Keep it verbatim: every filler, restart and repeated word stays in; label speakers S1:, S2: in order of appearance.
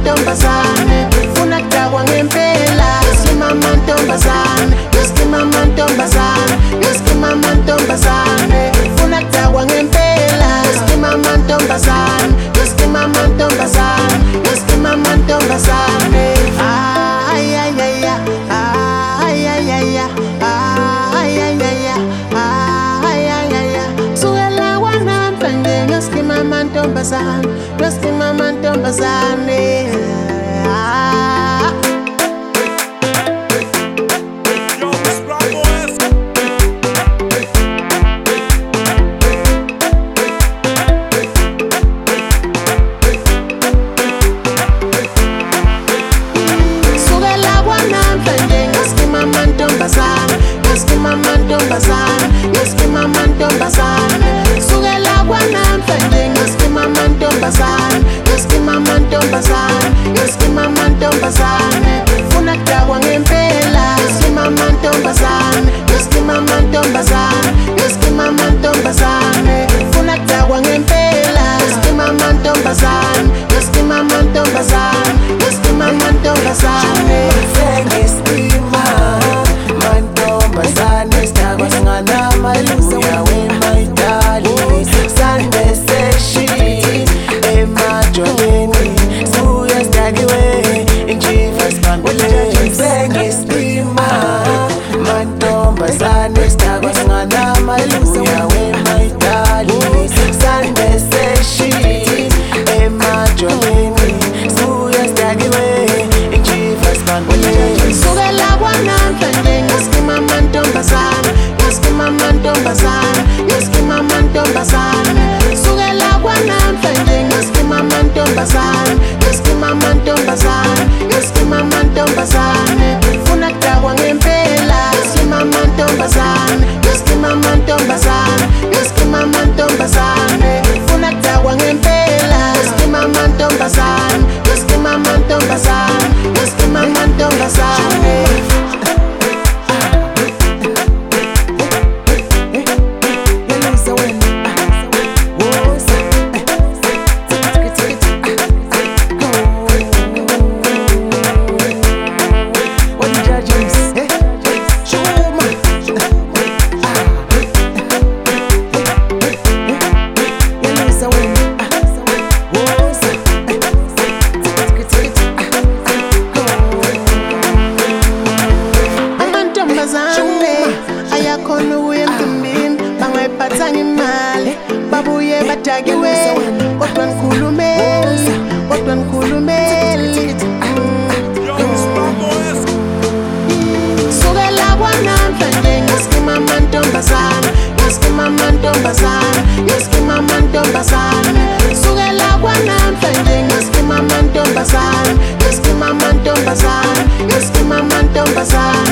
S1: mantombazane, funa kudakwa ngempela. Yoskima mantombazane, yoskima mantombazane, yoskima mantombazane, funa kudakwa ngempela. Yoskima mantombazane, yoskima mantombazane, yoskima mantombazane. Ay ay ay ay ay ay ay ay ay ay ay ay ay. Sukela wanamhlanje yoskima mantombazane, yoskima mantombazane. Yoskima mantombazane, yoskima mantombazane, sukela kwanamhlanje yoskima mantombazane, yoskima mantombazane, yoskima mantombazane, funa kudakwa ngempela. Yoskima mantombazane, yoskima mantombazane, yoskima mantombazane, funa kudakwa ngempela. Yoskima mantombazane, yoskima mantombazane, yoskima mantombazane.
S2: Mantombazane stakwa singana maluya we my darling. Sunday seshi emajoleni suya stagiwe injivas mangole bengi stima. Mantombazane stakwa singana maluya we my darling. Sunday seshi emajoleni suya stagiwe injivas mangole.
S1: Sukela kwanamhlanje yoskima mantombazane, yoskima mantombazane, yoskima mantombazane, sukela kwanamhlanje yoskima mantombazane, yoskima mantombazane, yoskima mantombazane, funa kudakwa ngempela. Yoskima mantombazane, yoskima mantombazane, yoskima mantombazane, funa kudakwa ngempela. Yoskima mantombazane, yoskima mantombazane, yoskima mantombazane. Ayakhona ukuya emcimbini bangayiphathanga imali babuye badakiwe, kodwa ngikhulumeli, kodwa ngikhulumeli. Sukela kwanamhlanje yoskima mantombazane, yoskima mantombazane, yoskima mantombazane, sukela kwanamhlanje yoskima mantombazane, yoskima mantombazane, yoskima mantombazane.